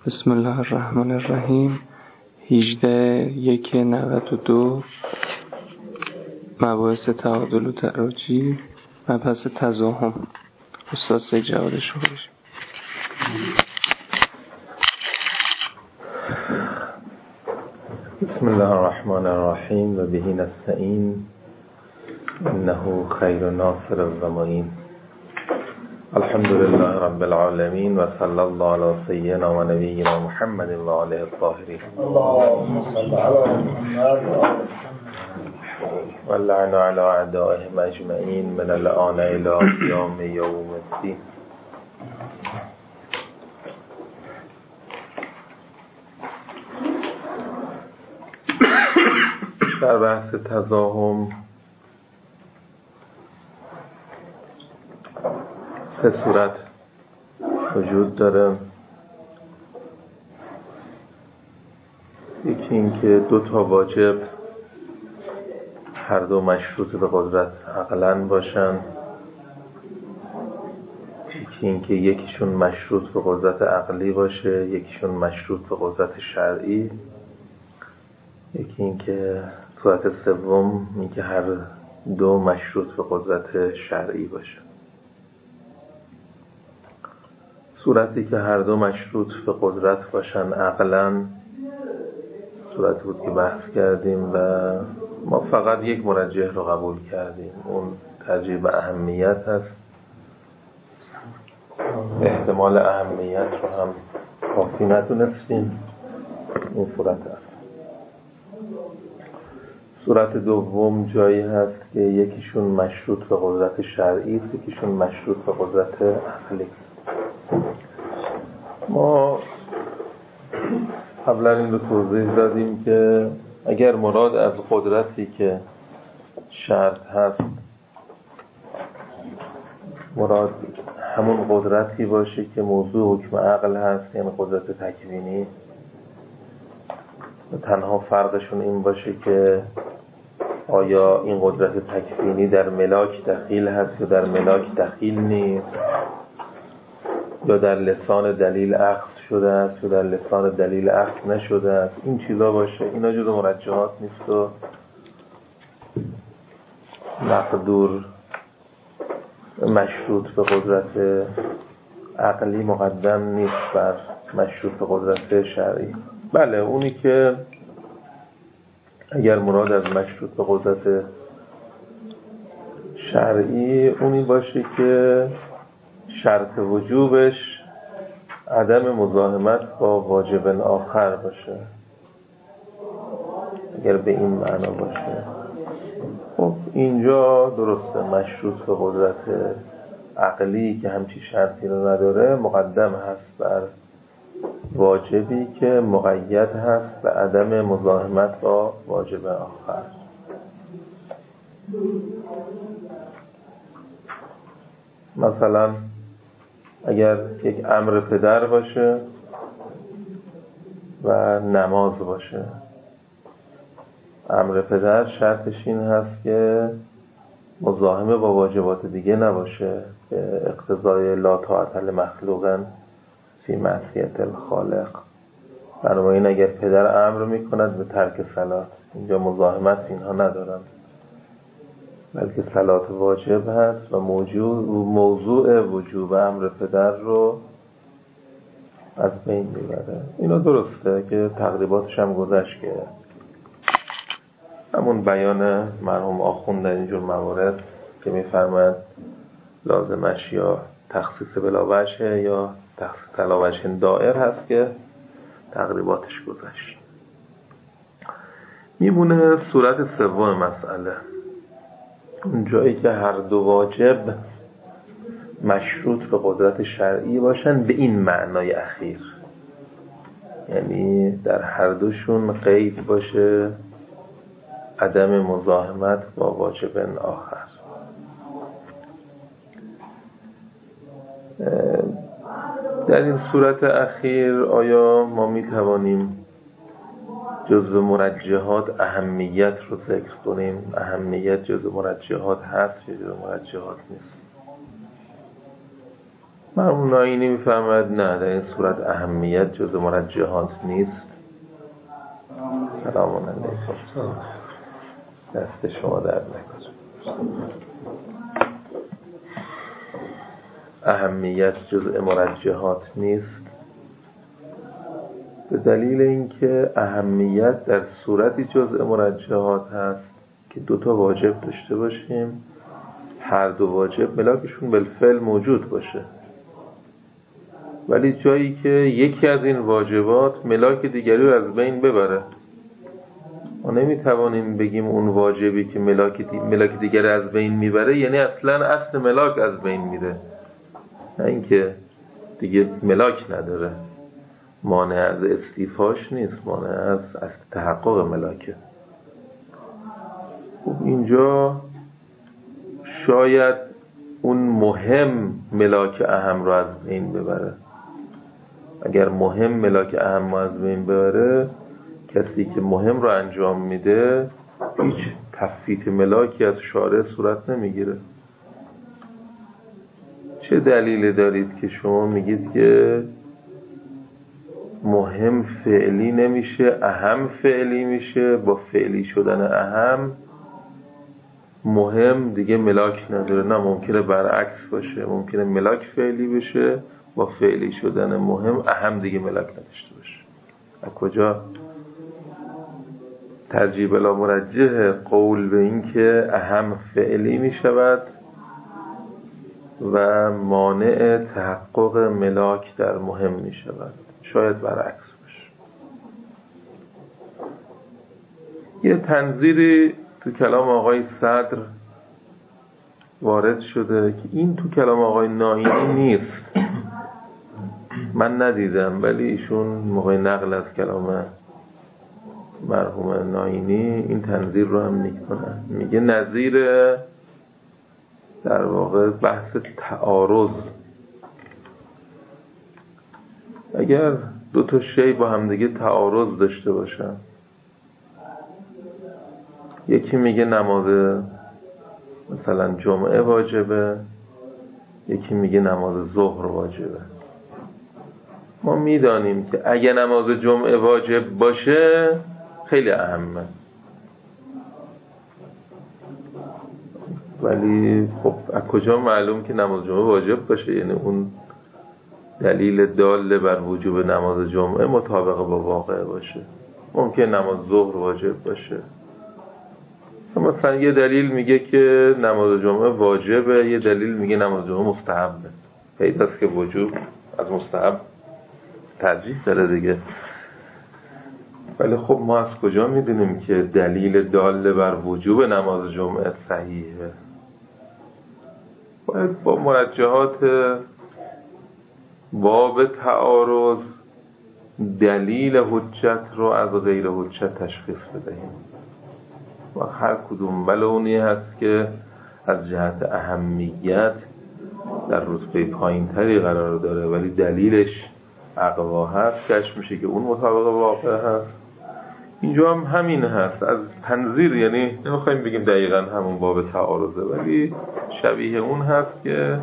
بسم الله الرحمن الرحیم. 18/1/92 مباحث تعادل و تراجی، مبحث تزاحم. استاد سید جواد شهری. بسم الله الرحمن الرحیم و به نستعین انه خیر ناصر و معین. الحمد لله رب العالمین و صلی الله علی سیدنا و نبینا محمد و آله الطاهرین. اللهم صل علی محمد و لعن علی اعدائهم اجمعین من الآن الی قیام یوم الدین. در بحث تزاحم سه صورت وجود داره. یکی این که دو تا واجب هر دو مشروط به قدرت عقلاً باشن. یکی این که یکیشون مشروط به قدرت عقلی باشه، یکیشون مشروط به قدرت شرعی. یکی این که صورت سوم این که هر دو مشروط به قدرت شرعی باشه. صورتی که هر دو مشروط به قدرت باشن عقلاً صورت بود که بحث کردیم و ما فقط یک مرجح رو قبول کردیم، اون ترجیح به اهمیت هست. احتمال اهمیت رو هم کافی ندونستیم. این صورت هست. صورت دوم جایی هست که یکیشون مشروط به قدرت شرعی است، یکیشون مشروط به قدرت عقلی است. ما قبلا این رو توضیح دادیم که اگر مراد از قدرتی که شرط هست مراد همون قدرتی باشه که موضوع حکم عقل هست، یعنی قدرت تکوینی، تنها فرقشون این باشه که آیا این قدرت تکوینی در ملاک دخیل هست یا در ملاک دخیل نیست، یا در لسان دلیل اخذ شده است یا در لسان دلیل اخذ نشده است. این چیزا باشه، اینا جزو مرجحات نیست و مقدور مشروط به قدرت عقلی مقدم نیست بر مشروط به قدرت شرعی. بله، اونی که اگر مراد از مشروط به قدرت شرعی اونی باشه که شرط وجوبش عدم مزاحمت با واجب آخر باشه، اگر به این معنا باشه، خب اینجا درسته. مشروط به قدرت عقلی که همچی شرطی رو نداره مقدم هست بر واجبی که مقید هست به عدم مزاحمت با واجب آخر. مثلا اگر یک امر پدر باشه و نماز باشه، امر پدر شرطش این هست که مزاحمه با واجبات دیگه نباشه که اقتضای لا طاعة لمخلوق فی معصیة الخالق. بنابراین اگر پدر امر میکند به ترک صلات، اینجا مزاحمت اینها ندارن، بلکه صلات واجب هست و موضوع وجوب امر پدر رو از بین میبره. اینا درسته که تقریباتش هم گذشت که همون بیان مرحوم آخوند در اینجور موارد که میفرماید لازمش یا تخصیص بلا وجه یا تخصیص علی وجه دائر هست که تقریباتش گذشت. میمونه صورت سوم مسئله، اون جایی که هر دو واجب مشروط به قدرت شرعی باشن به این معنای اخیر، یعنی در هر دوشون قید باشه عدم مزاحمت با واجب آخر. در این صورت اخیر آیا ما میتوانیم جزو مرجحات اهمیت رو ذکر کنیم؟ اهمیت جزو مرجحات هست یا جزو مرجحات نیست؟ مرحوم ناینی میفرماید نه، در این صورت اهمیت جز مرجحات نیست. سلام علیکم. دست شما در نکنه. اهمیت جزء مرجحات نیست به دلیل اینکه اهمیت در صورتی جزء مرجحات هست که دوتا واجب داشته باشیم، هر دو واجب ملاکشون بالفعل موجود باشه، ولی جایی که یکی از این واجبات ملاک دیگری رو از بین ببره، ما نمیتوانیم بگیم اون واجبی که ملاک دیگری از بین میبره یعنی اصلا اصل ملاک از بین میره، نه اینکه دیگه ملاک نداره. مانع از استیفاش نیست، مانع از اصل تحقق ملاکه. خب اینجا شاید اون مهم ملاک اهم رو از بین ببره. اگر مهم ملاک اهم رو از بین ببره، کسی که مهم رو انجام میده هیچ تفویت ملاکی از شارع صورت نمیگیره. چه دلیلی دارید که شما میگید که مهم فعلی نمیشه اهم فعلی میشه، با فعلی شدن اهم مهم دیگه ملاک نداره؟ نه، ممکنه برعکس باشه، ممکنه ملاک فعلی بشه، با فعلی شدن مهم اهم دیگه ملاک نداشته باشه. از کجا ترجیح بلا مرجح قول به این که اهم فعلی میشود و مانع تحقق ملاک در مهم میشود؟ شاید برعکس باشه. یه تنظیری تو کلام آقای صدر وارد شده که این تو کلام آقای ناینی نیست، من ندیدم، ولی ایشون موقع نقل از کلام مرحوم ناینی این تنظیر رو هم میکنن. میگه نظیر در واقع بحث تعارض، اگر دو تا شی با همدیگه تعارض داشته باشن، یکی میگه نماز مثلا جمعه واجبه، یکی میگه نماز ظهر واجبه، ما میدانیم که اگه نماز جمعه واجب باشه خیلی اهمه، ولی خب از کجا معلوم که نماز جمعه واجب باشه؟ یعنی اون دلیل دال بر وجوب نماز جمعه مطابق با واقع باشه. ممکن نماز ظهر واجب باشه، مثلا یه دلیل میگه که نماز جمعه واجبه، یه دلیل میگه نماز جمعه مستحبه. پیداست که وجوب از مستحب ترجیح داره دیگه. ولی خب ما از کجا میدونیم که دلیل دال بر وجوب نماز جمعه صحیحه؟ باید با مرجحات باب تعارض دلیل حجت رو از غیر حجت تشخیص بدهیم و هر کدوم اونی هست که از جهت اهمیت در رتبه پایین تری قرار داره ولی دلیلش اقوا هست، کش میشه که اون مطابق واقع هست. اینجا هم همین هست از تنظیر، یعنی نمیخوایم بگیم دقیقا همون باب تعارضه، ولی شبیه اون هست که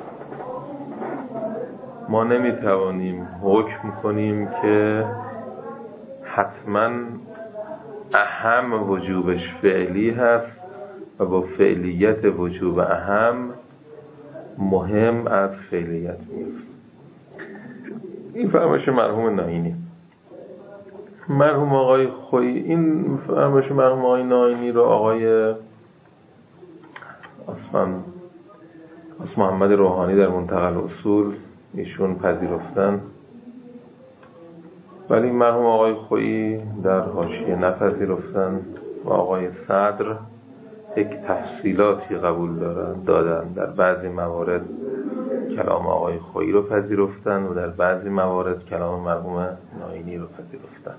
ما نمیتوانیم حکم کنیم که حتما اهم وجوبش فعلی هست و با فعلیت وجوب اهم مهم از فعلیت میفت. این فرمایش مرحوم ناینی. مرحوم آقای خویی این فرمایش مرحوم آقای ناینی رو آقای محمد روحانی در منتقل اصول ایشون پذیرفتن، ولی مرحوم آقای خویی در حاشیه نپذیرفتن و آقای صدر یک تفصیلاتی قبول دادن. در بعضی موارد کلام آقای خویی رو پذیرفتن و در بعضی موارد کلام مرحوم ناینی رو پذیرفتن.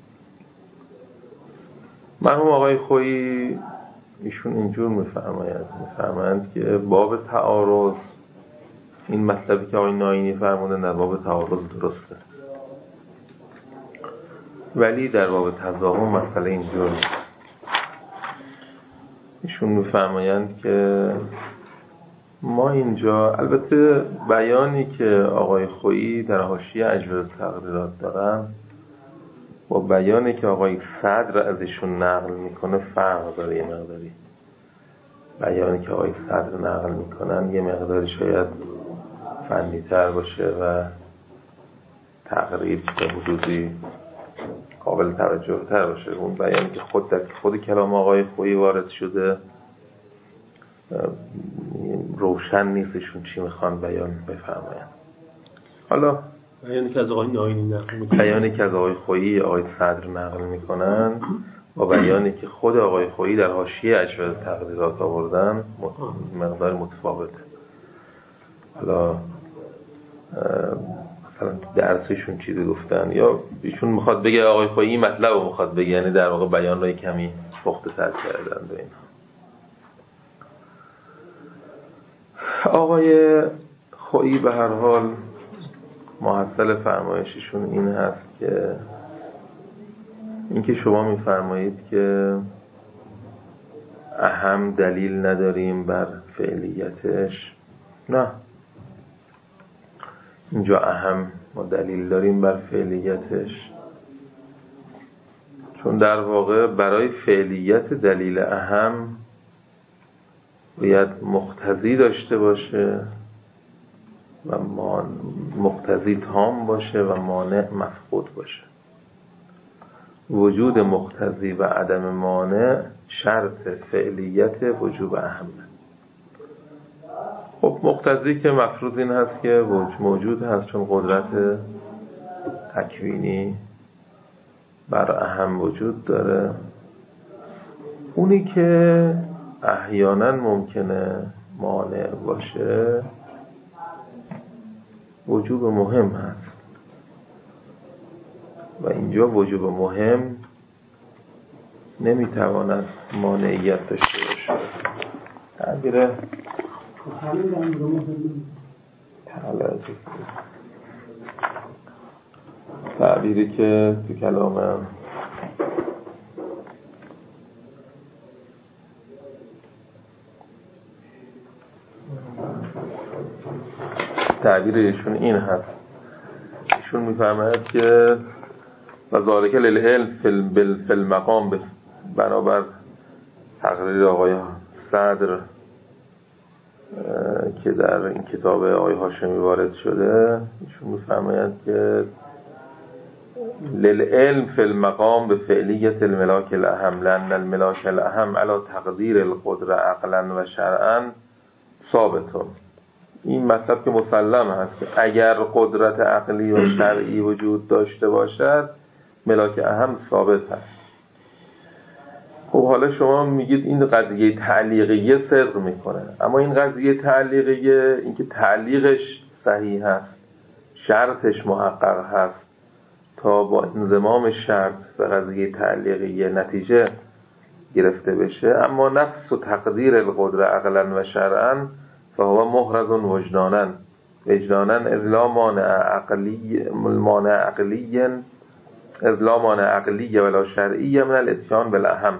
مرحوم آقای خویی ایشون اینجور میفرمایند که باب تعارض، این مطلبی که آقای ناینی فرمودن در باب تعارض درسته، ولی در باب تضاهم مسئله اینجور نیست. ایشون میفرمایند که ما اینجا البته بیانی که آقای خویی در حاشیه اجوبه تقریرات دارن با بیانی که آقای صدر ازشون نقل میکنه فرق داره. یه مقداری بیانی که آقای صدر نقل میکنن یه مقداری شاید فنی تر باشه و تقریر به حدودی قابل توجه تر باشه. اون بیانی که خود کلام آقای خویی وارد شده روشن نیستشون چی میخوان بیان بفرماین. حالا بیانی که از آقای ناینی نقل میکنن، بیانی که از آقای خویی آقای صدر نقل میکنن با بیانی که خود آقای خویی در حاشیه اجوبه تقریرات آوردن مقدار متفاوته. حالا مثلا درسشون چیزی گفتن یا ایشون میخواد بگه آقای خویی مطلب رو میخواد بگه، یعنی در واقع بیان رو کمی پخته تر کردن و اینا. آقای خویی به هر حال محصل فرمایششون این هست که اینکه شما میفرمایید که اهم دلیل نداریم بر فعلیتش، نه، اینجا اهم ما دلیل داریم بر فعلیتش، چون در واقع برای فعلیت دلیل اهم باید مقتضی داشته باشه و مقتضی تام باشه و مانع مفقود باشه. وجود مقتضی و عدم مانع شرط فعلیت وجوب اهمه. خب مقتضی که مفروض این هست که موجود هست، چون قدرت تکوینی بر اهم وجود داره. اونی که احیانا ممکنه مانع باشه وجوب مهم هست و اینجا وجوب مهم نمیتواند مانعیت داشته باشه. تعبیری که تو کلام تعبیر ایشون این هست، ایشون میفرماید که و ذالک للعلم فی المقام، بنابر تقریر آقای صدر که در این کتاب آقای هاشمی وارد شده، ایشون میفرماید که للعلم فی المقام به فعلیت الملاک الاهم لأن الملاک الاهم علی تقدیر القدره عقلا و شرعا ثابتون. این مطلب که مسلم هست که اگر قدرت عقلی و شرعی وجود داشته باشد ملاک اهم ثابت هست. خب حالا شما میگید این قضیه تعلیقیه صدق میکنه، اما این قضیه تعلیقیه، این که تعلیقش صحیح هست، شرطش محقق هست تا با انضمام شرط به قضیه تعلیقیه نتیجه گرفته بشه، اما نفس و تقدیر القدره عقلا و شرعا فهو محرز وجدانا اذ لا مانع عقلی ولا شرعی من الاتیان بالاهم.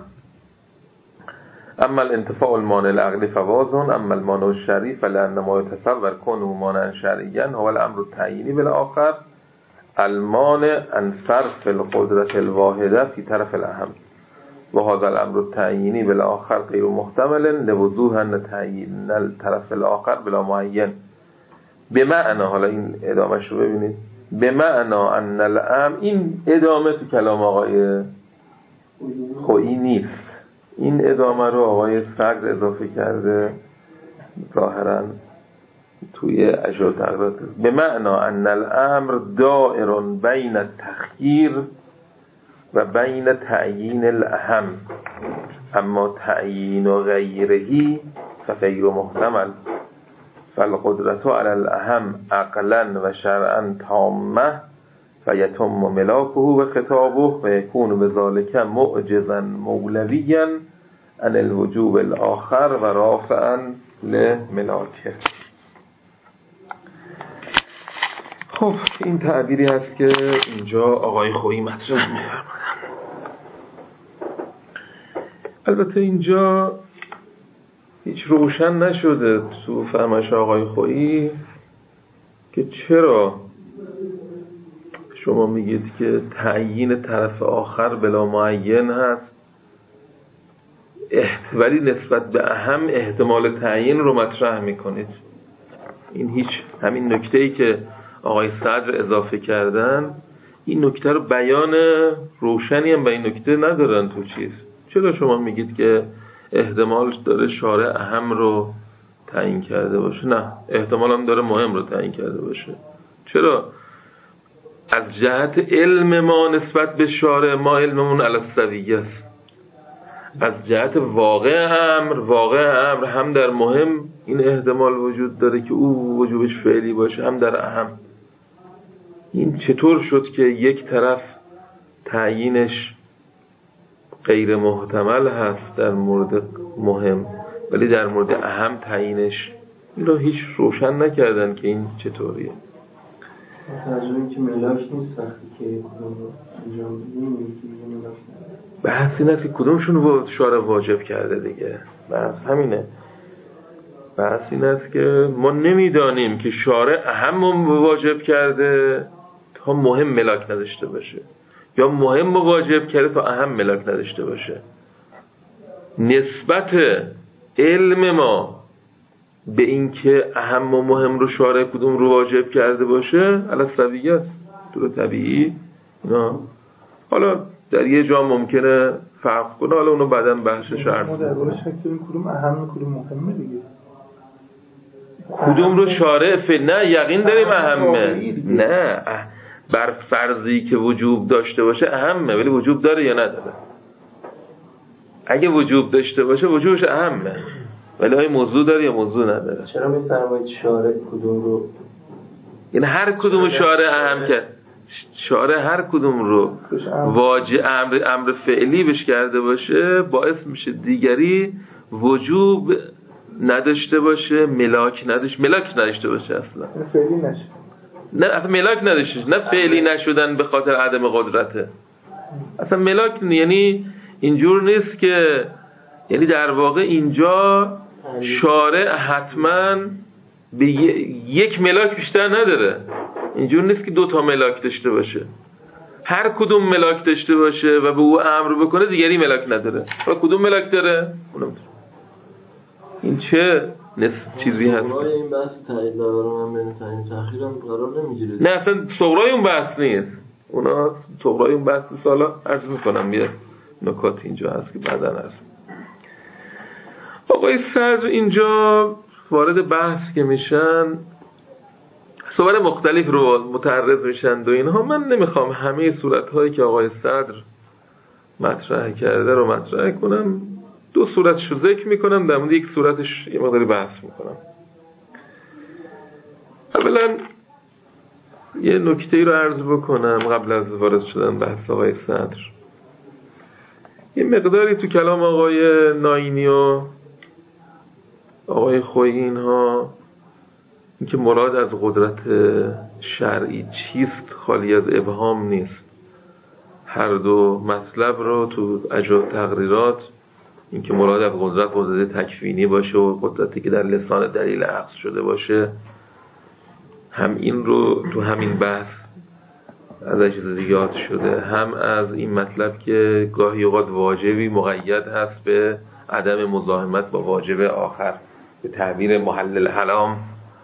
اما الانتفاع المانع العقلی فواضح، اما المانع الشرعی فلأن ما يتصور كونه مانعا شرعيا هو الامر التعیینی بالاخر المانع عن صرف القدرة الواحده في طرف الاهم و هذا الامر التعیینی بالاخر غیر محتمل لوضوح ان تعیین الطرف الاخر بلا معین. به معنا، حالا این ادامهش رو ببینید، به معنا ان الامر، این ادامه تو کلام آقای خویی نیست، این ادامه رو آقای صدر اضافه کرده ظاهرا توی اجوبه تقریرات. به معنا ان الامر دائر بین التخییر و بین تعیین الاهم، اما تعیین و غیرهی فغیر محتمل، فالقدرت علی الاهم عقلا و شرعا تامه فیتم ملاکه و خطابه و یکون بذالک معجزا مولویا عن الوجوب الاخر و رافعا لملاکه. خب این تعبیری هست که اینجا آقای خویی مطرح می‌فرمایند. البته اینجا هیچ روشن نشده تو فهمش آقای خویی که چرا شما میگید که تعیین طرف آخر بلا معین هست ولی نسبت به اهم احتمال تعیین رو مطرح میکنید. این هیچ همین نکته‌ای که آقای صدر اضافه کردن این نکته رو بیان روشنی هم به این نکته ندارن تو چیز. چرا شما میگید که احتمال داره شارع اهم رو تعیین کرده باشه؟ نه، احتمال هم داره مهم رو تعیین کرده باشه. چرا؟ از جهت علم ما نسبت به شارع ما علممون علی السویه است. از جهت واقع امر هم در مهم این احتمال وجود داره که او وجوبش فعلی باشه، هم در اهم. این چطور شد که یک طرف تعیینش غیر محتمل هست در مورد مهم ولی در مورد اهم تعیینش این رو هیچ روشن نکردن که این چطوریه. ترجمه که ملاک نیست وقتی که کدوم رو انجام بدیم که ملاک نداره. بحث این است که کدومشون رو شارع واجب کرده دیگه. بحث همینه. بحث این است که ما نمیدانیم که شارع اهم واجب کرده تا مهم ملاک نداشته باشه یا مهم واجب کرده تا اهم ملاک نداشته باشه. نسبت علم ما به این که اهم و مهم رو شارع کدوم رو واجب کرده باشه علی السویه است، طور طبیعی. نه حالا در یه جا ممکنه فرق کنه، حالا اونو بعداً بحثش عرض ما در واقع شک داریم کدوم اهم کدوم مهمه دیگه. کدوم رو شارع نه یقین داریم اهمه. نه بر فرضی که وجوب داشته باشه اهمه، ولی وجوب داره یا نداره. اگه وجوب داشته باشه وجوبش اهمه، ولی آیا موضوع داره یا موضوع نداره. چرا میفرمایید شارع کدوم رو؟ یعنی هر کدوم شارع اهم کرد، شارع هر کدوم رو واجب امر فعلی بش کرده باشه باعث میشه دیگری وجوب نداشته باشه، ملاک نداشته باشه اصلا. فعلی نشه. نه اصلا ملاک نداشته، نه فعلی نشدن به خاطر عدم قدرته. اصلا ملاک یعنی اینجور نیست که، یعنی در واقع اینجا شارع حتما به یک ملاک بیشتر نداره. اینجور نیست که 2 ملاک داشته باشه. هر کدوم ملاک داشته باشه و به او امر بکنه دیگری ملاک نداره. و کدوم ملاک داره؟ اونم این چه چیزی هست؟ صغرای این بحث تعیین دارم بین تعیین تأخیر هم قرار نمیگیره. نه اصلا صغرای اون بحث نیست. اونا صغرای اون بحث سالا عرض میکنم بیاد نکات اینجا هست که بعداً هست. آقای صدر اینجا وارد بحث که میشن صور مختلف رو متعرض میشن و اینها. من نمیخوام همه صورتهایی که آقای صدر مطرح کرده رو مطرح کنم. 2 صورتش رو ذکر میکنم، در مورد یک صورتش یه مقداری بحث میکنم. اولا یه نکته‌ای رو عرض بکنم قبل از وارد شدن بحث آقای صدر. یه مقداری تو کلام آقای ناینی و آقای خویی اینها این که مراد از قدرت شرعی چیست خالی از ابهام نیست. هر دو مطلب رو تو اجزای تقریرات، این که مراد از قدرت تکوینی باشه و قدرتی که در لسان دلیل عقص شده باشه، هم این رو تو همین بحث از اجزا یاد شده، هم از این مطلب که گاهی اوقات واجبی مقید هست به عدم مزاحمت با واجب آخر، به تعبیر محلل حرام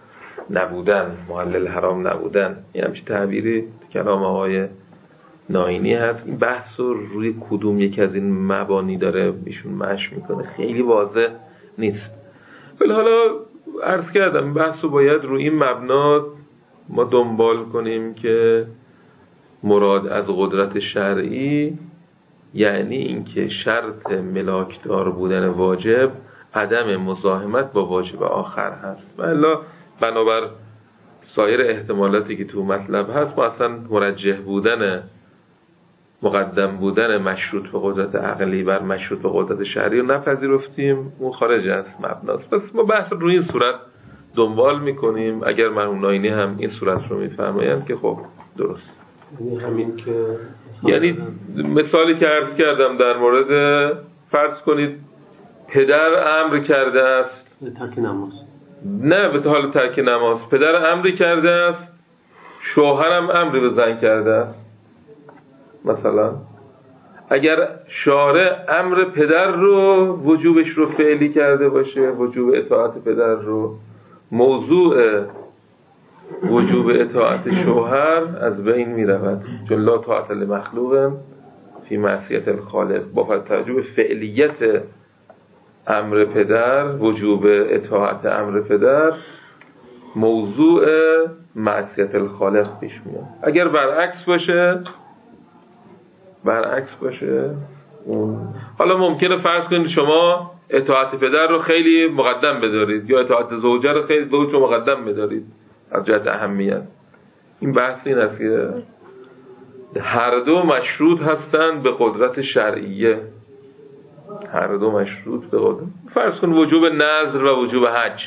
نبودن. این همچه تعبیری کلام آقای ناینی هست. این بحث رو روی کدوم یک از این مبانی داره ایشون مشی میکنه خیلی واضح نیست، ولی حالا عرض کردم بحث رو باید روی این مبنا ما دنبال کنیم که مراد از قدرت شرعی یعنی اینکه شرط ملاکدار بودن واجب عدم مزاحمت با واجب آخر هست. والا بنابر سایر احتمالاتی که تو مطلب هست ما اصلا مرجح بودن مقدم بودن مشروط به قدرت عقلی بر مشروط به قدرت شرعی رو نپذیرفتیم، اون خارج از مبناست. پس ما بحث روی این صورت دنبال میکنیم. اگر مرحوم ناینی هم این صورت رو میفرمایند که خب درست، یعنی همین که یعنی مثالی که عرض کردم در مورد فرض کنید پدر امر کرده است ترک نماز، نه به حال ترک نماز، پدر امری کرده است، شوهرم امری به زن کرده است. مثلا اگر شارع امر پدر رو وجوبش رو فعلی کرده باشه، وجوب اطاعت پدر رو، موضوع وجوب اطاعت شوهر از بین می رود، چون لا طاعت لمخلوق فی معصیت الخالق. با توجه به فعلیت امر پدر، وجوب اطاعت امر پدر، موضوع معصیت الخالق پیش میاد. اگر برعکس باشه اون حالا ممکنه فرض کنید شما اطاعت پدر رو خیلی مقدم بدارید یا اطاعت زوجه رو خیلی زوج رو مقدم بدارید از جهت اهمیت. این بحث این است که هر دو مشروط هستند به قدرت شرعیه، هر دو مشروط به قدرت. فرض کن وجوب نذر و وجوب حج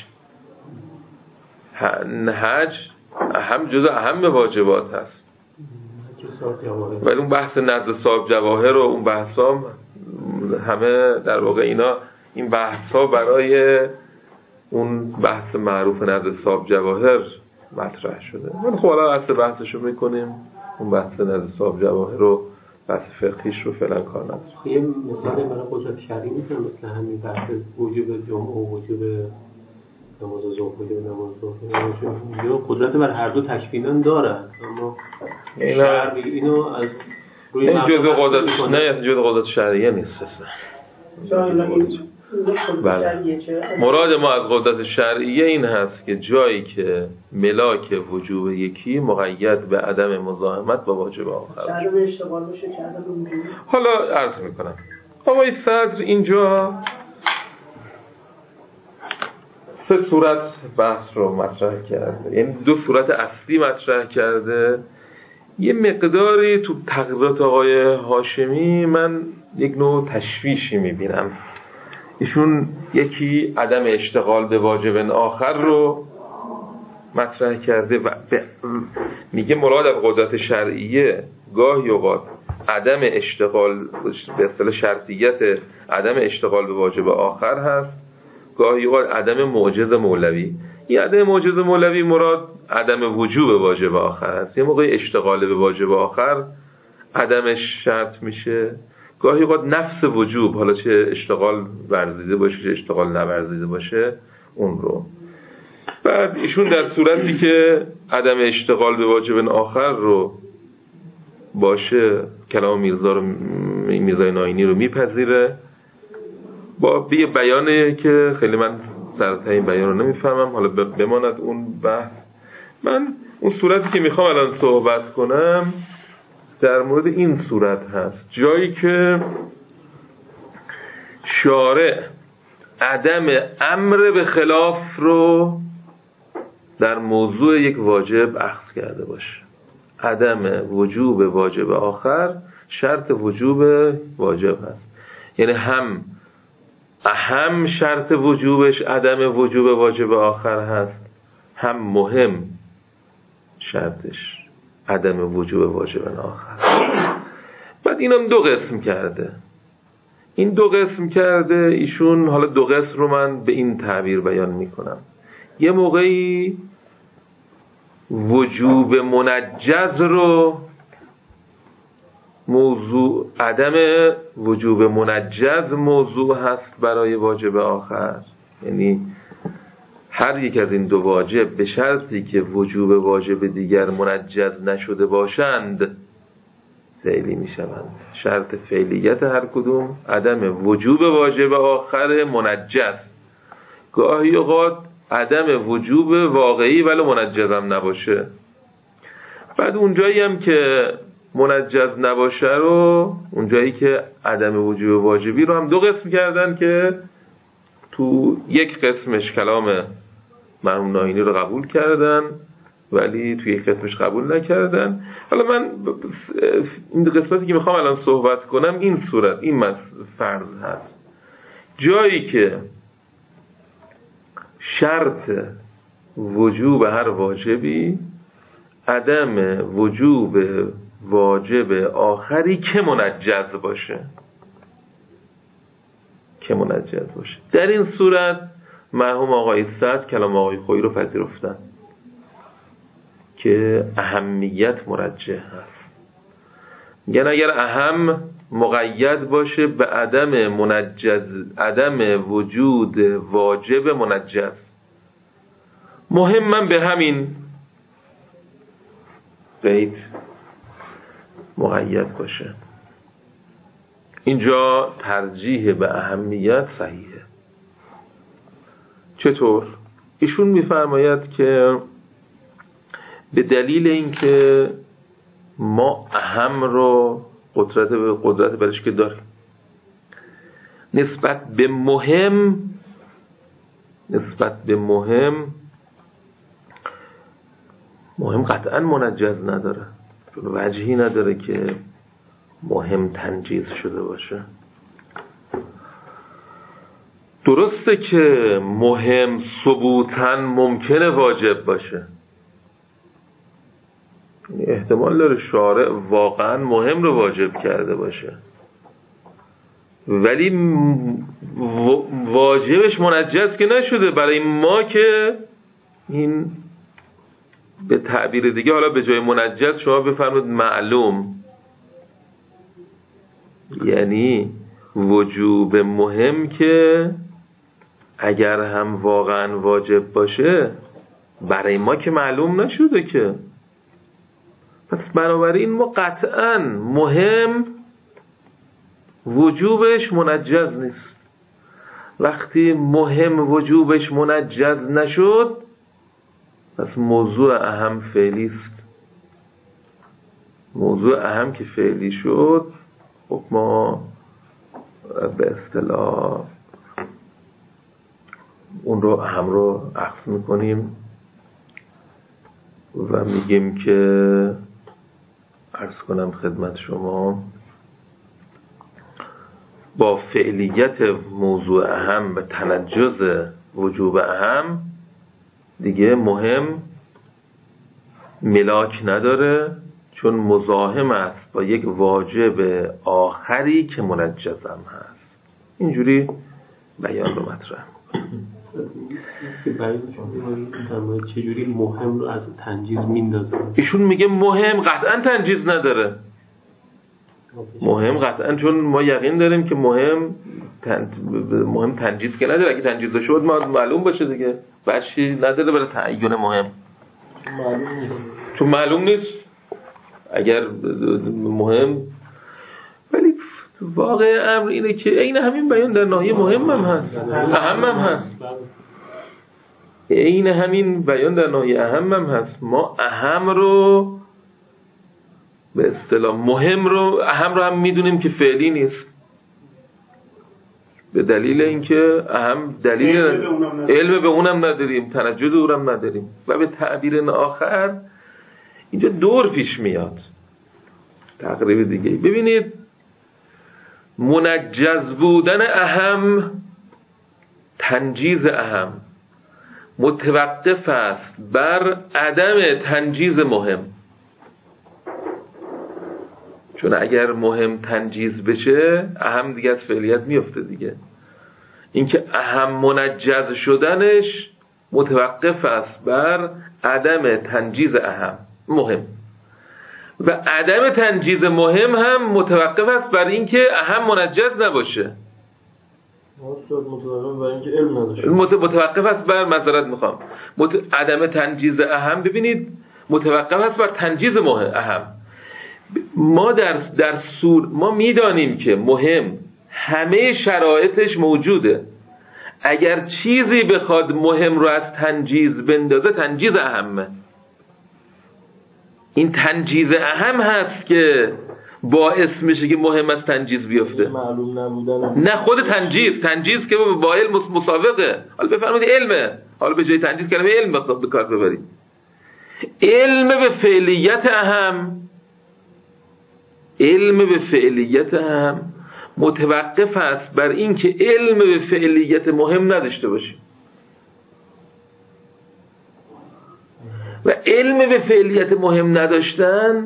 هم جزء اهم واجبات هست، ولی اون بحث نذر صاحب جواهر و اون بحثا همه در واقع این بحثا برای اون بحث معروف نذر صاحب جواهر مطرح شده. من خب حالا اصل بحثشو میکنیم، اون بحث نذر صاحب جواهر رو بحث فقهیش رو فعلا کار نداریم. یه مثال برای قدرت شرعی نیست مثل همین بحث وجوب جمعه و وجوب نماز ظهر و نماز ظهر یا قدرت بر هر دو تکفینن داره، اما شرع اینو از روی جزء قدرت شرعیه نیست اصلا. بله. مراد ما از قدرت شرعیه این هست که جایی که ملاک وجوب یکی مقید به عدم مزاحمت با واجب آخر. حالا عرض میکنم آقای صدر اینجا 3 صورت بحث رو مطرح کرده، یعنی 2 صورت اصلی مطرح کرده. یه مقداری تو تقریرات آقای هاشمی من یک نوع تشویشی میبینم. ایشون یکی عدم اشتغال به واجب آخر رو مطرح کرده و میگه مراد از قدرت شرعیه گاهی اوقات عدم اشتغال به اصطلاح شرطیت عدم اشتغال به واجب آخر هست، گاهی اوقات عدم معجز مولوی. این عدم معجز مولوی مراد عدم وجوب واجب آخر هست. یه موقع اشتغال به واجب آخر عدمش شرط میشه، گاهی اوقات نفس وجوب، حالا چه اشتغال ورزیده باشه چه اشتغال نورزیده باشه اون رو. بعد ایشون در صورتی که عدم اشتغال به واجب آخر رو باشه کلام میرزای ناینی رو میپذیره با یه بیانه که خیلی من سرته این بیان رو نمیفهمم، حالا بماند اون بحث. من اون صورتی که میخوام الان صحبت کنم در مورد این صورت هست، جایی که شارع عدم امر به خلاف رو در موضوع یک واجب اخذ کرده باشه. عدم وجوب واجب آخر شرط وجوب واجب هست، یعنی هم شرط وجوبش عدم وجوب واجب آخر هست، هم مهم شرطش عدم وجوب واجب آخر. بعد اینم 2 قسم کرده. این 2 قسم کرده ایشون، حالا 2 قسم رو من به این تعبیر بیان میکنم. یه موقعی وجوب منجز رو موضوع، عدم وجوب منجز موضوع هست برای واجب آخر، یعنی هر یک از این 2 واجب به شرطی که وجوب واجب دیگر منجز نشده باشند فعلی می شوند. شرط فعلیت هر کدوم عدم وجوب واجب آخر منجز، گاهی اوقات عدم وجوب واقعی ولی منجز هم نباشه. بعد اونجایی هم که منجز نباشه رو، اونجایی که عدم وجوب واجبی رو هم 2 قسم کردن که تو یک قسمش کلام مرحوم ناینی رو قبول کردن ولی توی یک قسمش قبول نکردن. حالا من این قسمتی که میخوام الان صحبت کنم این صورت، این فرض هست، جایی که شرط وجوب هر واجبی عدم وجوب واجب آخری که منجز باشه. که منجز باشه. در این صورت مرحوم آقای سعد کلام آقای خویی رو پذیرفتن که اهمیت مرجح هست. میگن اگر اهم مقید باشه به عدم وجود واجب منجز، مهمم به همین قید مقید باشه، اینجا ترجیح به اهمیت صحیحه. چطور؟ ایشون میفرماید که به دلیل اینکه ما اهم رو قدرت برش که داریم، نسبت به مهم قطعا منجز نداره، چون وجهی نداره که مهم تنجیز شده باشه. درسته که مهم ثبوتاً ممکنه واجب باشه، احتمال داره شارع واقعا مهم رو واجب کرده باشه، ولی واجبش منجز که نشده. برای ما که این به تعبیر دیگه، حالا به جای منجز شما بفرمایید معلوم، یعنی وجوب مهم که اگر هم واقعا واجب باشه برای ما که معلوم نشده که، پس بنابراین ما قطعا مهم وجوبش منجز نیست. وقتی مهم وجوبش منجز نشد، پس موضوع اهم فعلی است. موضوع اهم که فعلی شد، خب ما به اصطلاح اون رو اهم رو عکس میکنیم و میگیم که عرض کنم خدمت شما با فعلیت موضوع اهم و تنجز وجوب اهم دیگه مهم ملاک نداره، چون مزاحم است با یک واجب آخری که منجزم هست. اینجوری بیان رو مطرح که برای چجوری مهم رو از تنجیز میندازه؟ ایشون میگه مهم قطعا تنجیز نداره. مهم قطعا، چون ما یقین داریم که مهم تنجیز که نداره. اگه تنجیز شد ما معلوم باشه دیگه، بچی نداره برای تعیین مهم، چون معلوم نیست اگر مهم. ولی واقع امر اینه که عین همین بیان در ناحیه مهم هم هست، اهم هم هست. عین همین بیان در ناحیه اهم هم هست. ما اهم رو به اصطلاح اهم رو هم میدونیم که فعلی نیست، به دلیل اینکه اهم دلیل علم به اونم نداریم، تنجد اونم نداریم. و به تعبیر آخر اینجا دور پیش میاد تقریب دیگه. ببینید منجز بودن اهم، تنجیز اهم متوقف است بر عدم تنجیز مهم. چون اگر مهم تنجیز بشه اهم دیگه از فعلیت میفته دیگه. اینکه اهم منجز شدنش متوقف است بر عدم تنجیز اهم مهم، و عدم تنجیز مهم هم متوقف است بر اینکه اهم منجز نباشه. متوقف است بر عدم تنجیز اهم. ببینید متوقف است بر تنجیز اهم. ما میدانیم که مهم همه شرایطش موجوده. اگر چیزی بخواد مهم رو از تنجیز بندازه، تنجیز اهمه. این تنجیز اهم هست که باعث میشه که مهم از تنجیز بیفته، معلوم نبودن. نه خود تنجیز که با علم مسابقه. حالا بفرمایید علمه، حالا به جای تنجیز کلمه علم به کار ببرید. علم به فعلیت اهم متوقف است بر این که علم به فعلیت مهم نداشته باشیم، و علم به فعلیت مهم نداشتن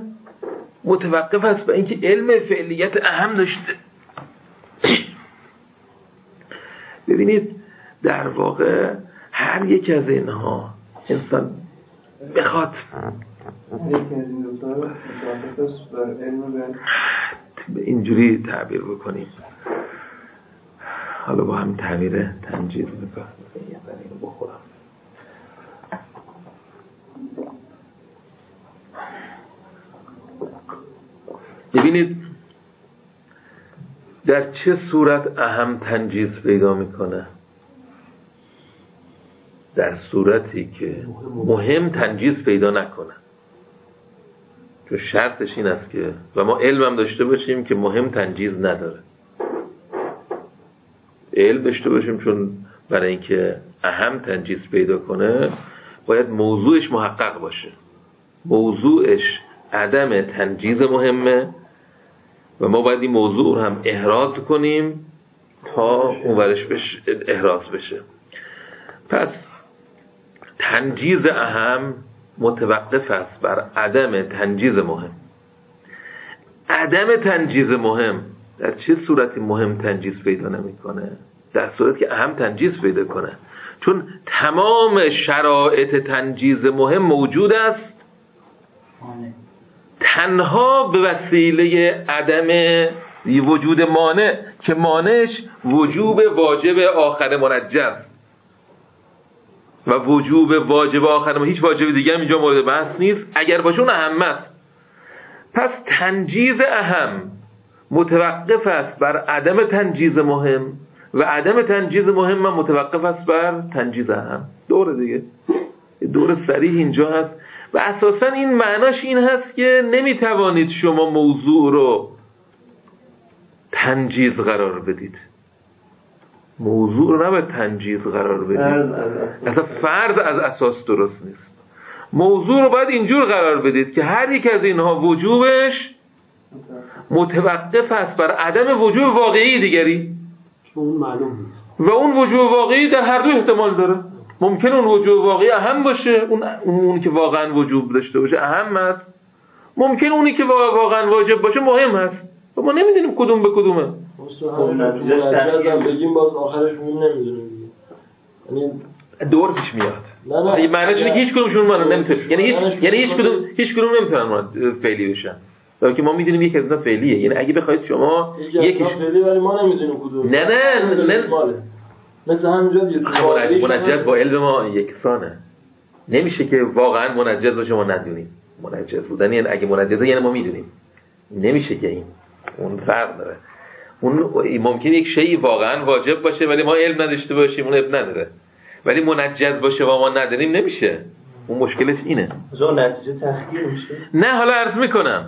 متوقف است بر این که علم به فعلیت اهم داشته. ببینید در واقع هر یک از اینها انسان بخواد اینجوری تعبیر بکنیم، حالا با هم تعبیر تنجیز میکنم یه ذره بخورم. ببینید در چه صورت اهم تنجیز پیدا میکنه؟ در صورتی که مهم تنجیز پیدا نکنه، چون شرطش این است که و ما علم هم داشته باشیم که مهم تنجیز نداره. علم داشته باشیم چون برای اینکه اهم تنجیز پیدا کنه باید موضوعش محقق باشه. موضوعش عدم تنجیز مهمه و ما باید این موضوع رو هم احراز کنیم تا اونورش احراز بشه. پس تنجیز اهم متوقف است بر عدم تنجیز مهم. عدم تنجیز مهم در چه صورتی مهم تنجیز پیدا نمیکنه؟ در صورتی که اهم تنجیز پیدا کنه، چون تمام شرایط تنجیز مهم موجود است، تنها به وسیله عدم وجود مانع که مانعش وجوب واجب آخر منجز و وجوب واجب آخر هیچ واجب دیگه هم اینجا مورد بحث نیست، اگر باشه اون اهم است. پس تنجیز اهم متوقف است بر عدم تنجیز مهم و عدم تنجیز مهم هم متوقف است بر تنجیز اهم. دور دیگه، دور صریح اینجا هست و اساسا این معناش این هست که نمیتوانید شما موضوع رو تنجیز قرار بدید. موضوع رو نباید تنجیز قرار بدید، اصلا فرض از اساس درست نیست. موضوع رو باید اینجور قرار بدید که هر یک از اینها وجوبش متوقف است بر عدم وجوب واقعی دیگری اون معلوم نیست و اون وجوب واقعی در هر دو احتمال داره. ممکن اون وجوب واقعی اهم باشه، اون که واقعا وجوب داشته باشه اهم است، ممکن اونی که واقعا واجب باشه مهم هست و ما نمیدونیم کدوم به کدومه. بگیم باز آخرش اون نمیدونیم، یعنی دور پیش میاد. نه معنیش اینه که هیچ کدومشون ما نمیتونه، یعنی هیچ کدوم نمیتونن فعلی بشن. که ما میدونیم یک از اینا فعلیه، یعنی اگه بخواید شما یکیش فعلی ولی ما نمیدونیم کدوم. نه مثلا همینجا دیگه منجز با علم ما یکسانه. نمیشه که واقعا منجز باشه ما ندونیم. منجز بودن یعنی اگه منجزه یعنی ما میدونیم. نمیشه که اون فرق داره. اون ممکنه یک شیء واقعا واجب باشه ولی ما علم نداشته باشیم، اون اب نداره. ولی منجز باشه و ما ندونیم نمیشه. اون مشکلش اینه. زو نتیجه تحقیر میشه. نه حالا عرض میکنم.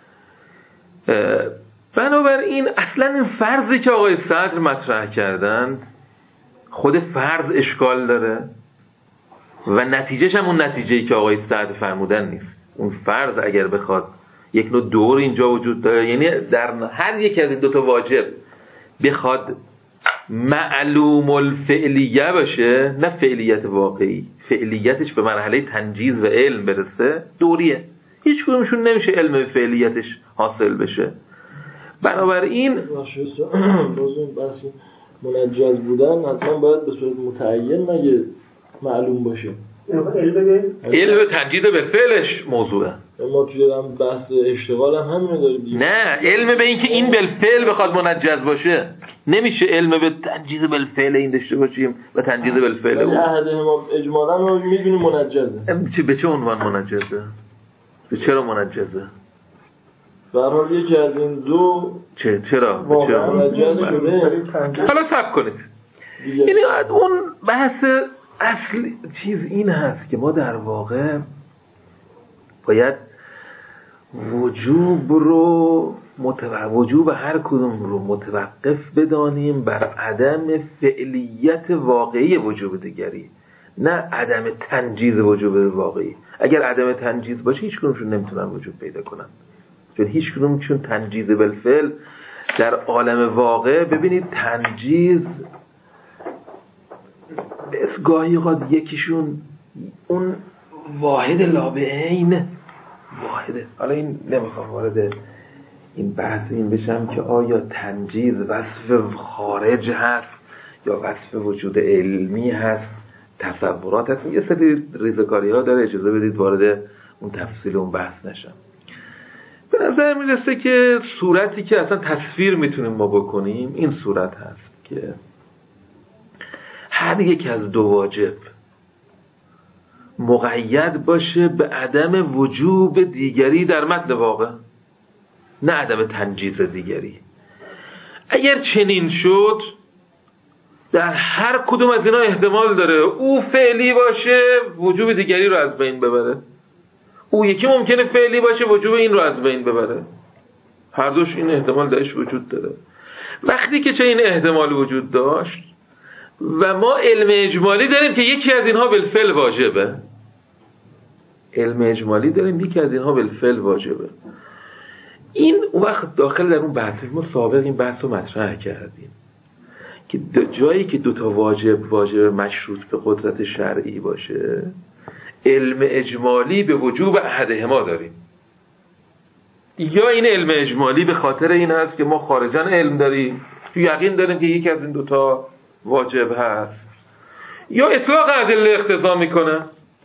بنابراین اصلا این فرضی که آقای صدر مطرح کردن خود فرض اشکال داره و نتیجهش هم اون نتیجه‌ای که آقای صدر فرمودن نیست. اون فرض اگر بخواد یک نوع دور اینجا وجود داره، یعنی در هر یک از این دو تا واجب بخواد معلوم الفعلیه باشه، نه فعلیت واقعی، فعلیتش به مرحله تنجیز و علم برسه، دوریه. هیچ کدومشون نمیشه علم فعلیتش حاصل بشه. بنابراین بازم بحث منجز بودن حتما باید به صورت متعین مگه معلوم باشه. علم تنجیز بالفعلش موضوعه. ما توی بحث اشتغال هم همینو داریم. نه، علم به این که این بالفعل بخواد منجز باشه نمیشه علم به تنجیز بالفعل این داشته باشیم و تنجیز بالفعل ولی احد ما اجمالا رو میدونیم منجزه. به چه عنوان منجزه؟ به چرا منجزه؟ به هر حال یکی از این دو چرا منجز شده. حالا صبر کنید. یعنی اون بحث اصل چیز این هست که ما در واقع باید وجوب هر کدوم رو متوقف بدانیم بر عدم فعلیت واقعی وجوب دیگری، نه عدم تنجیز وجوب واقعی. اگر عدم تنجیز باشه هیچ کدومشون نمیتونن وجود پیدا کنن، چون هیچ کدومشون تنجیز بالفعل در عالم واقع. ببینید تنجیز گاهی اوقات یکیشون اون واحد لابعین واحده. حالا این نمیخوام وارد این بحث این بشم که آیا تنجیز وصف خارج هست یا وصف وجود علمی هست، تصورات هست، یه سری ریزکاری ها داره. اجازه بدید وارد اون تفصیل اون بحث نشم. به نظر میرسه که صورتی که اصلا تصویر میتونیم ما بکنیم این صورت هست که هر یک از دو واجب مقید باشه به عدم وجوب دیگری در متن واقع، نه عدم تنجیز دیگری. اگر چنین شد در هر کدوم از اینا احتمال داره او فعلی باشه وجوب دیگری رو از بین ببره، او یکی ممکنه فعلی باشه وجوب این رو از بین ببره. هر دوش این احتمال درش وجود داره. وقتی که چنین احتمال وجود داشت و ما علم اجمالی داریم که یکی از اینها بالفعل واجبه، علم اجمالی داریم یکی از اینها بالفعل واجبه، این وقت داخل در اون بحث ما سابق این بحث رو مطرح کردیم که جایی که دوتا واجب مشروط به قدرت شرعی باشه علم اجمالی به وجوب احدهما داریم. یا این علم اجمالی به خاطر این هست که ما خارجاً علم داریم تو یقین داریم که یکی از این دوتا واجب هست، یا اطلاق ادله اقتضا میکنه،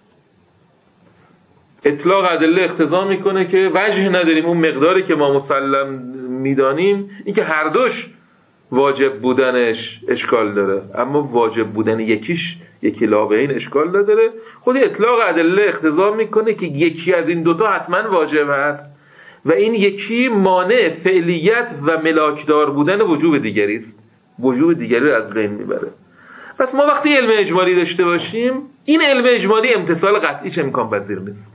اطلاق ادله اقتضا میکنه که وجه نداریم اون مقداری که ما مسلم میدانیم این که هر دوش واجب بودنش اشکال داره، اما واجب بودن یکی لا به این اشکال نداره. خود اطلاق ادله اقتضا میکنه که یکی از این دوتا حتما واجب هست و این یکی مانع فعلیت و ملاکدار بودن وجوب دیگری است، وجوب دیگری رو از بین میبره. پس ما وقتی علم اجمالی داشته باشیم این علم اجمالی امتصال قطعیش امکان پذیر نیست.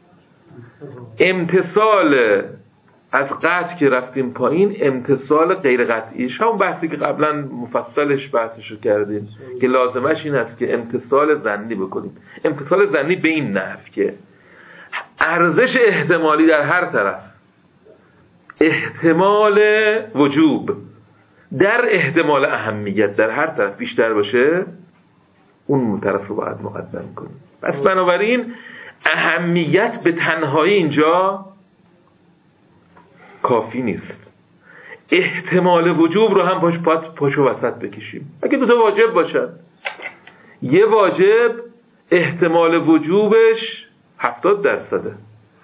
امتصال از قطع که رفتیم پایین، امتصال غیر قطعیش همون بحثی که قبلا مفصلش بحثشو کردیم که لازمش این است که امتصال ظنی بکنیم. امتصال ظنی به این نحو که ارزش احتمالی در هر طرف، احتمال وجوب در احتمال اهمیت در هر طرف بیشتر باشه اون طرف رو باید مقدم کنیم. پس بنابراین اهمیت به تنهایی اینجا کافی نیست، احتمال وجوب رو هم پاشو وسط بکشیم. اگه دو تا واجب باشن، یه واجب احتمال وجوبش 70%،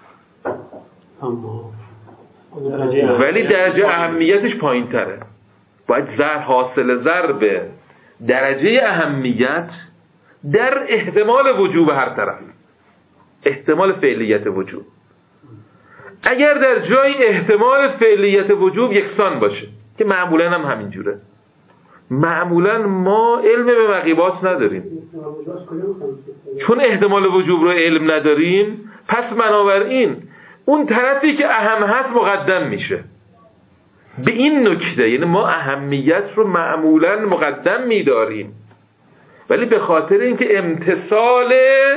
ولی درجه اهمیتش پایین تره، باید حاصل ضرب درجه اهمیت در احتمال وجوب هر طرف، احتمال فعلیت وجوب. اگر در جای احتمال فعلیت وجوب یکسان باشه که معمولا هم همین جوره، معمولا ما علم به مغیبات نداریم، چون احتمال وجوب رو علم نداریم پس بنابراین اون طرفی که اهم هست مقدم میشه. به این نکته یعنی ما اهمیت رو معمولا مقدم میداریم، ولی به خاطر اینکه امتصال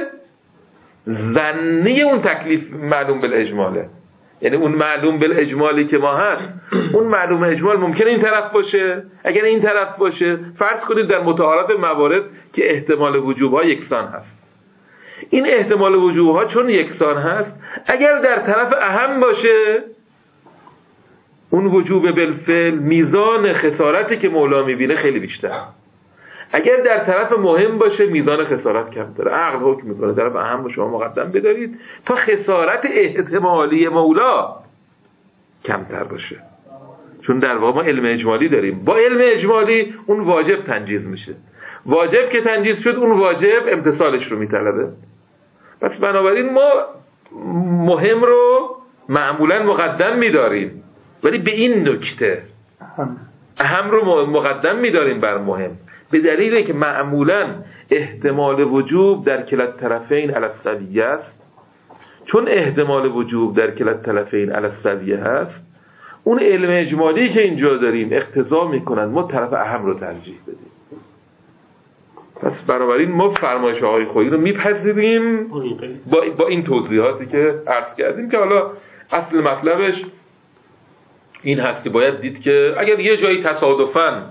ظنی اون تکلیف معلوم بالاجماله، یعنی اون معلوم بالاجمالی که ما هست اون معلوم اجمال ممکنه این طرف باشه، اگر این طرف باشه فرض کنید در متعارف موارد که احتمال وجوب ها یکسان هست، این احتمال وجوب ها چون یکسان هست اگر در طرف اهم باشه اون وجوب بالفعل میزان خسارتی که مولا میبینه خیلی بیشتر، اگر در طرف مهم باشه میزان خسارت کمتر. عقل حکم میکنه طرف اهم رو شما مقدم بدارید تا خسارت احتمالی مولا کمتر باشه، چون در واقع ما علم اجمالی داریم، با علم اجمالی اون واجب تنجیز میشه، واجب که تنجیز شد اون واجب امتصالش رو میطلبه. پس بنابراین ما مهم رو معمولا مقدم میداریم، ولی به این نکته اهم رو مقدم میداریم بر مهم، به دلیل که معمولا احتمال وجوب در کلا الطرفین علی السویه است. چون احتمال وجوب در کلا الطرفین علی السویه هست اون علم اجمالی که اینجا داریم اقتضا میکنن ما طرف اهم رو ترجیح بدیم. پس بنابراین ما فرمایش آقای خویی رو میپذیریم با این توضیحاتی که عرض کردیم که حالا اصل مطلبش این هست که باید دید که اگر یه جایی تصادفاً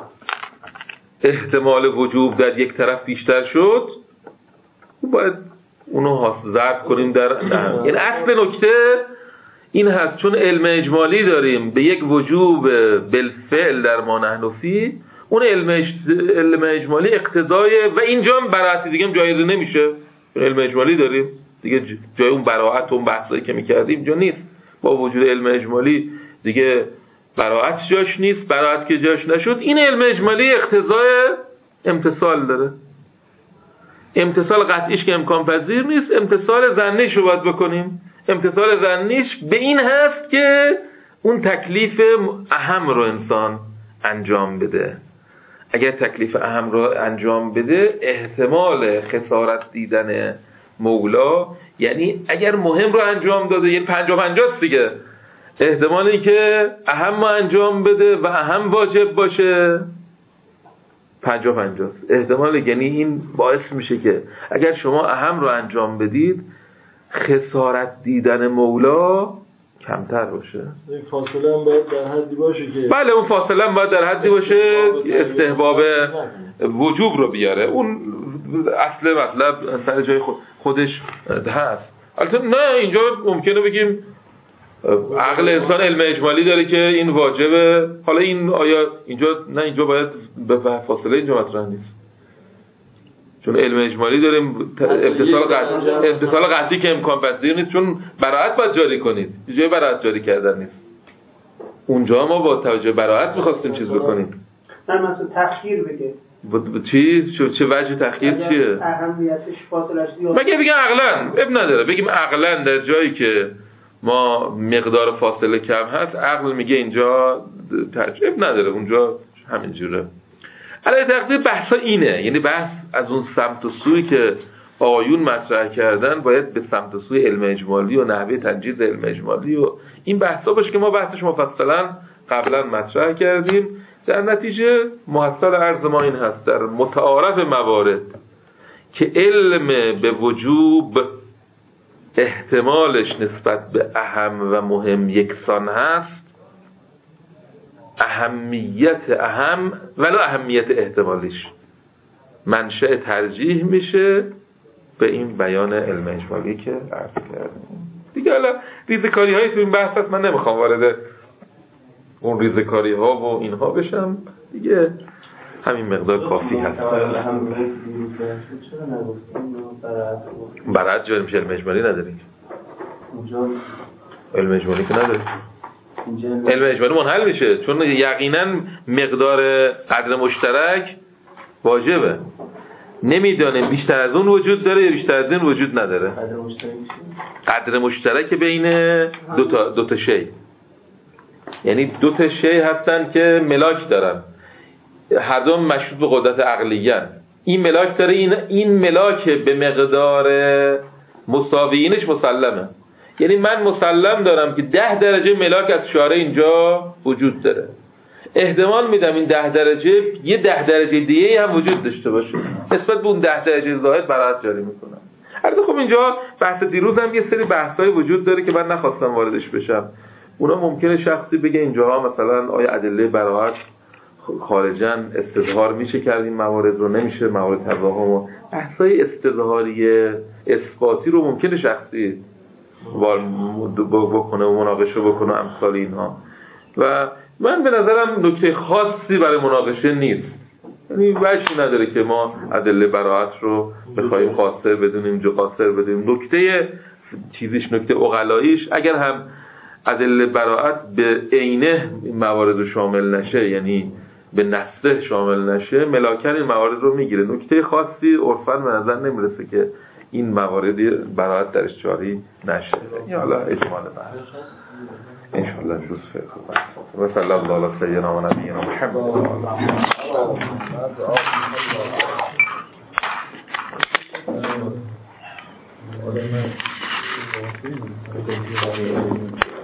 احتمال وجوب در یک طرف بیشتر شد باید اونو ضرب کنیم در این اصل نکته این هست، چون علم اجمالی داریم به یک وجوب بالفعل در ما نحن فی، اون علم اجمالی اقتضای و اینجا هم براعت دیگه هم جایز نمیشه. علم اجمالی داریم دیگه، جای اون براعت و اون بحثایی که میکردیم اینجا نیست. با وجود علم اجمالی دیگه براعت جاش نیست. براعت که جاش نشد، این علم اجمالی اقتضای امتثال داره. امتثال قطعیش که امکان پذیر نیست، امتثال ظنیش رو باید بکنیم. امتثال ظنیش به این هست که اون تکلیف اهم رو انسان انجام بده. اگر تکلیف اهم رو انجام بده، احتمال خسارت دیدن مولا، یعنی اگر مهم رو انجام داده، یعنی 50-50 دیگه، احتمالی که اهم رو انجام بده و اهم واجب باشه 50-50 احتمال. یعنی این باعث میشه که اگر شما اهم رو انجام بدید، خسارت دیدن مولا کمتر باشه. این فاصله هم باید در حدی باشه که بله، اون فاصله هم باید در حدی باشه استحباب وجوب رو بیاره. اون اصل مطلب سر جای خودش هست. البته نه، اینجا ممکنه بگیم عقل انسان علم اجمالی داره که این واجبه. حالا این آیا اینجا نه، اینجا باید به فاصله اینجا مطرح نیست، چون علم اجمالی داریم. امتثال قطعی که امکان پذیر نیست، چون براعت باید جاری کنید. جای براعت جاری کردن نیست. اونجا ما با توجه براعت می‌خواستیم چیز بکنیم. نه مثلا تأخیر بگه. چه وجه تأخیر چیه؟ اهمیتش فاصله‌اش زیاد. مگه بگیم عقلاً اب نداره. بگیم عقلاً در جایی که ما مقدار فاصله کم هست، عقل میگه اینجا اب نداره، اونجا همینجوره. علی تقدیر بحثا اینه، یعنی بحث از اون سمت و سوی که آیون مطرح کردن باید به سمت و سوی علم اجمالی و نحوه تنجیز علم اجمالی و این بحثا باشه که ما بحثش مفصلا قبلا مطرح کردیم. در نتیجه محصل عرض ما این هست در متعارف موارد که علم به وجوب احتمالش نسبت به اهم و مهم یکسان هست، اهمیت اهم ولو اهمیت احتمالیش منشأ ترجیح میشه به این بیان علم اجمالی که عرض کردیم. دیگه حالا ریزکاری هایی تو این بحث هست، من نمیخوام وارد اون ریزکاری ها و اینها بشم دیگه، همین مقدار کافی هست. براعت جایی میشه علم اجمالی نداریم. علم اجمالی که نداریم. علم اجمالی منحل میشه، چون یقینا مقدار قدر مشترک واجبه. نمیدانه بیشتر از اون وجود داره یا بیشتر از این وجود نداره. قدر مشترک بین دو تا شی، یعنی دو تا شی هستن که ملاک دارن، هر دو مشروط به قدرت عقلیه. این ملاک داره، این ملاک به مقدار مساویینش مسلمه. یعنی من مسلم دارم که 10 درجه ملاک از شاره اینجا وجود داره. احتمال میدم این 10 درجه یه 10 درجه دیگه هم وجود داشته باشه. نسبت به اون 10 درجه زائد براعت جاری میکنم. البته خب اینجا بحث دیروز هم یه سری بحث‌های وجود داره که من نخواستم واردش بشم. اونا ممکنه شخصی بگه اینجاها مثلا آیا ادله براعت خارجاً استظهار میشه کرد این موارد رو، نمیشه، موارد تفاهم و بحث‌های استظهاری اثباتی رو ممکنه شخصی بکنه و مناقشه بکنه امثال اینها. و من به نظرم نکته خاصی برای مناقشه نیست، یعنی وجهی نداره که ما ادله براعت رو بخوایم قاصر بدونیم جو قاصر بدونیم. نکته چیزیش، نکته عقلاییش، اگر هم ادله براعت به عینه موارد رو شامل نشه، یعنی به نصه شامل نشه، ملاکن این موارد رو میگیره. نکته خاصی عرفاً به نظر نمیرسه که این موارد براعت درش جاری نشه. یا حالا اجمال بحث انشاءالله روز فقط و صلی الله علی سیدنا و نبینا محمد.